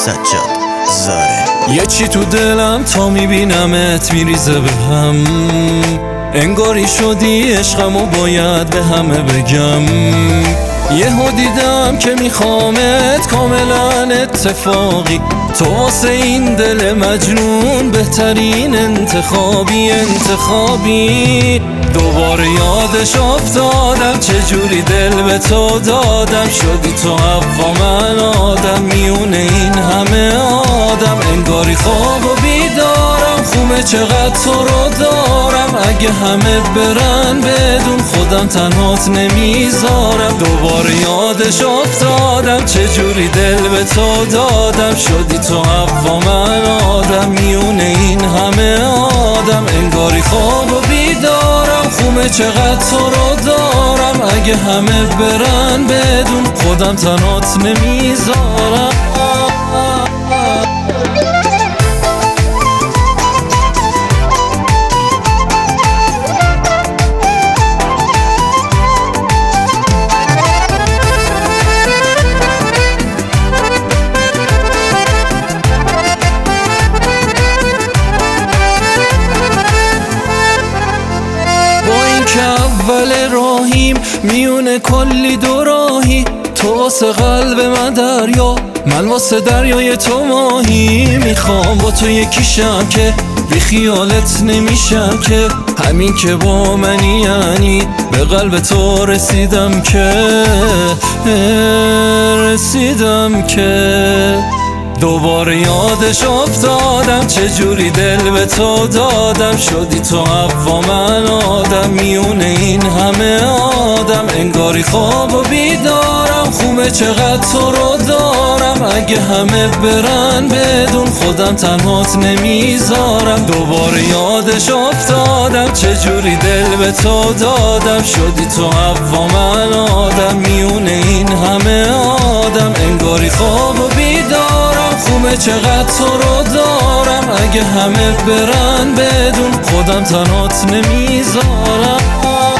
سجاد زاره. یه چی تو دلم تا میبینمت میریزه به هم، انگاری شدی عشقمو باید به همه بگم. یهو دیدم که میخوامت کاملا اتفاقی، تو واسه این دل مجنون بهترین انتخابی. دوباره یادش افتادم چجوری دل به تو دادم، شدی تو حوا من آدم میونه این همه آدم. انگاری خواب و بیدارم، خومه چقدر تو رو دارم، اگه همه برن بدون خودم تنهات نمیذارم. دوباره یادش افتادم چجوری دل به تو دادم، شدی تو حوا من آدم میونه این همه آدم. انگاری خواب و بیدارم، خومه چقدر تو رو دارم، اگه همه برن بدون خودم تنهات نمیذارم. که اول راهیم میونه کلی دو راهی، تو واسه قلب من دریا، من واسه دریای تو ماهی. میخوام با تو یکیشم که بی خیالت نمیشم، که همین که با منی یعنی به قلب تو رسیدم که دوباره یادش افتادم چجوری دل به تو دادم، شدی تو حوا من آدم میونه این همه آدم. انگاری خواب و بیدارم، خومه چقدر تو رو دارم، اگه همه برن بدون خودم تنهات نمیذارم. دوباره یادش افتادم چجوری دل به تو دادم، شدی تو حوا من آدم میونه این همه آدم. انگاری خواب و بیدارم، خومه چقدر تو رو دارم، اگه همه برن بدون خودم تنهات نمیذارم.